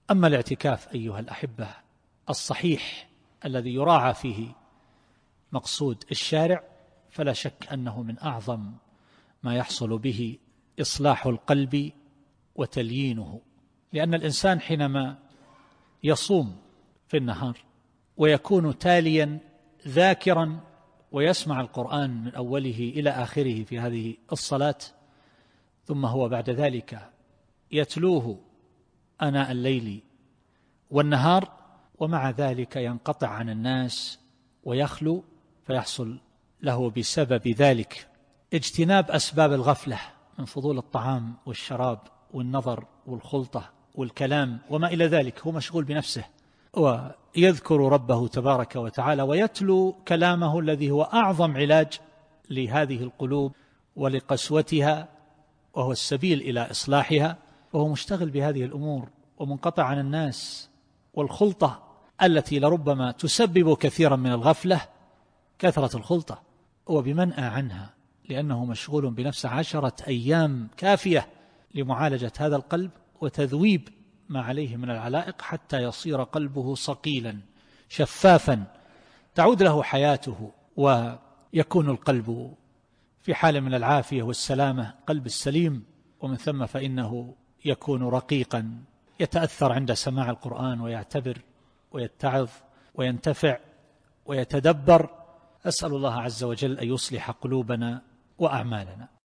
أما الاعتكاف أيها الأحبة الصحيح الذي يراعى فيه مقصود الشارع فلا شك أنه من أعظم ما يحصل به إصلاح القلب وتليينه، لأن الإنسان حينما يصوم في النهار ويكون تاليا ذاكرا ويسمع القرآن من أوله إلى آخره في هذه الصلاة، ثم هو بعد ذلك يتلوه آناء الليل والنهار، ومع ذلك ينقطع عن الناس ويخلو، فيحصل له بسبب ذلك اجتناب أسباب الغفلة من فضول الطعام والشراب والنظر والخلطة والكلام وما إلى ذلك. هو مشغول بنفسه ويذكر ربه تبارك وتعالى ويتلو كلامه الذي هو أعظم علاج لهذه القلوب ولقسوتها، وهو السبيل إلى إصلاحها، وهو مشتغل بهذه الأمور ومنقطع عن الناس. والخلطة التي لربما تسبب كثيرا من الغفلة كثرة الخلطة، وبمنأى عنها لأنه مشغول بنفسه 10 أيام كافية لمعالجة هذا القلب وتذويب ما عليه من العلائق حتى يصير قلبه صقيلا شفافا تعود له حياته ويكون القلب في حال من العافية والسلامة، قلب السليم، ومن ثم فإنه يكون رقيقا يتأثر عند سماع القرآن ويعتبر ويتعظ وينتفع ويتدبر. أسأل الله عز وجل أن يصلح قلوبنا وأعمالنا.